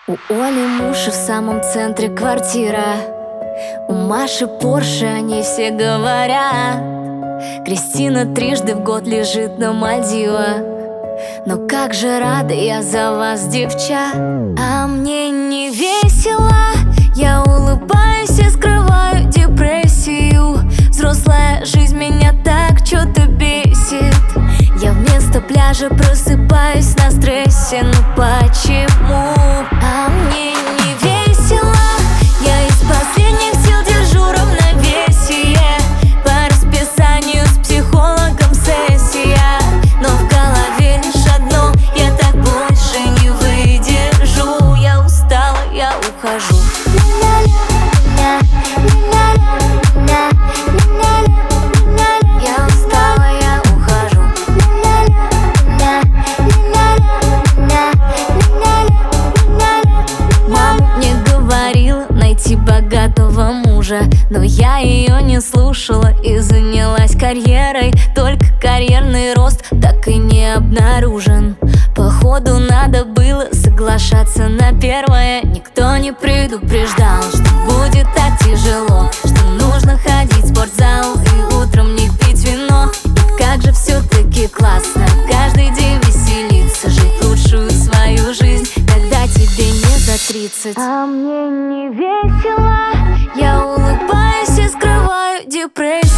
У Оли муж и в самом центре квартира. У Маши Порше, о ней все говорят. Кристина трижды в год лежит на Мальдивах. Но как же рада я за вас, девчат. А мне не весело, я улыбаюсь и скрываю депрессию. Взрослая жизнь меня так что-то бесит. Я вместо пляжа просыпаюсь на стрессе. Ну почему? А мне не весело, я из последних сил держу равновесие. По расписанию с психологом сессия. Но в голове лишь одно: я так больше не выдержу. Я устала, я ухожу. Я устала, я ухожу. Мама мне говорила найти богатого мужа, но я ее не слушала и занялась карьерой. Только карьерный рост так и не обнаружен. Походу надо было соглашаться на первое. Никто не предупреждал, что будет так тяжело, что нужно ходить в спортзал и утром не пить вино. И как же все-таки классно каждый день веселиться, жить лучшую свою жизнь, когда тебе не за 30. А мне не весело, я улыбаюсь и скрываю депрессию.